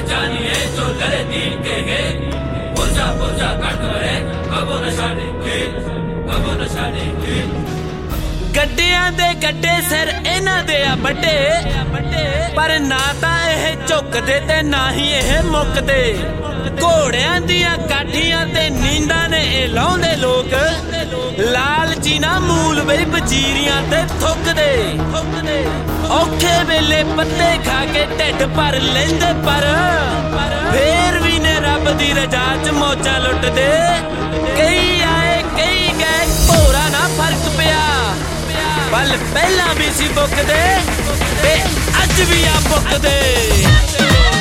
जानिए जो लड़े दीन के है पुरजा पुरजा कट रहे कबो नशा देंगे कबो नशा देंगे ਗੱਡਿਆਂ ਦੇ ਗੱਡੇ ਸਿਰ ਇਹਨਾਂ ਦੇ ਆ ਵੱਡੇ ਪਰ ਨਾ ਤਾਂ ਇਹ ਝੁਕਦੇ ਤੇ ਨਾ ਹੀ ਇਹ ਮੁੱਕਦੇ ਘੋੜਿਆਂ ਦੀਆਂ ਕਾਠੀਆਂ ਤੇ ਨੀਂਦਾਂ ਨੇ ਇਹ ਲਾਉਂਦੇ ਲੋਕ ਲਾਲਚੀ ਨਾ ਮੂਲ ਵੇ ਵਜ਼ੀਰੀਆਂ ਤੇ ਥੁੱਕਦੇ ਔਖੇ ਵੇਲੇ ਪੱਤੇ ਖਾ ਕੇ ਢਿੱਡ ਭਰ ਲੈਂਦੇ ਪਰ ਫੇਰ ਵੀ ਨੇ ਰੱਬ ਦੀ ਰਜ਼ਾ 'ਚ ਮੌਜਾਂ ਲੁੱਟਦੇ ਕਈ ਆਏ ਕਈ ਗਏ ਭੋਰਾ ਨਾ ਫਰਕ ਪਿਆ ਪਲ ਪਹਿਲਾਂ ਵੀ ਸੀ ਬੁੱਕਦੇ ਤੇ ਅੱਜ ਵੀ ਆ ਬੁੱਕਦੇ